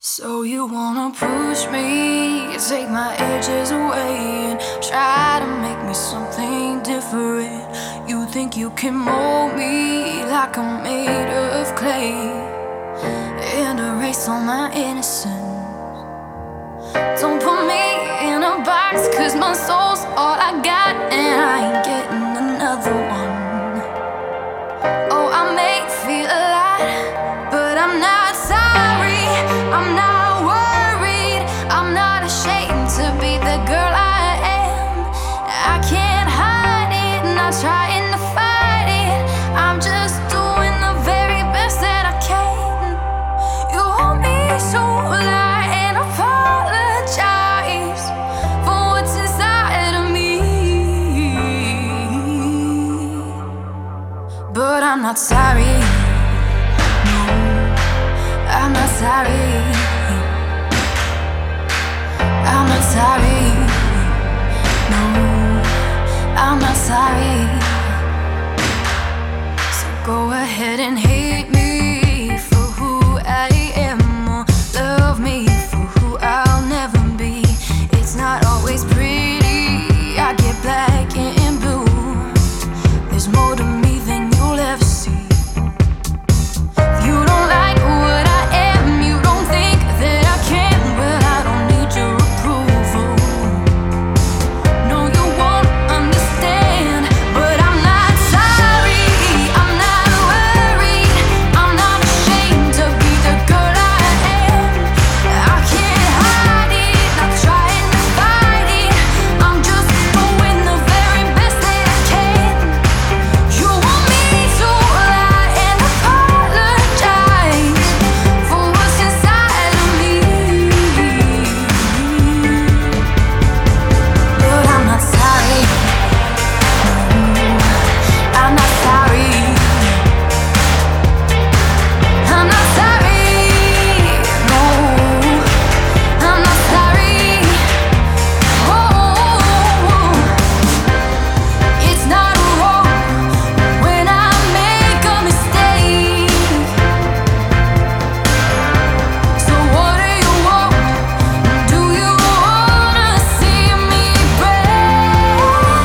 So you wanna push me, take my edges away, and try to make me something different. You think you can mold me like I'm made of clay and erase all my innocence. Don't put me in a box, 'cause my soul's all I got, and I ain't getting another one. Oh, I may feel alive, but I'm not sorry, I'm not worried, I'm not ashamed to be the girl I am. I can't hide it, not trying to fight it, I'm just doing the very best that I can. You want me to lie and apologize for what's inside of me, but I'm not sorry. No, I'm not sorry. I'm not sorry. No, I'm not sorry. So go ahead and hate me for who I am, or love me for who I'll never be. It's not always pretty, I get black and blue. There's more to me than you'll ever see. If you don't like what I am, you don't think that I can, well, I don't need your approval. No, you won't understand, but I'm not sorry, I'm not worried, I'm not ashamed to be the girl I am. I can't hide it, not trying to fight it, I'm just doing the very best that I can. You want me to lie and apologize for what's inside of me, but I'm not sorry. I'm not sorry. I'm not sorry. No, I'm not sorry. Oh, it's not wrong when I make a mistake. So what do you want? Do you wanna see me break?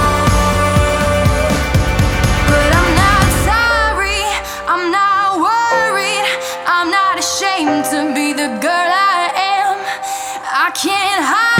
But I'm not sorry, I'm not worried, I'm not ashamed to be the girl I am. I can't hide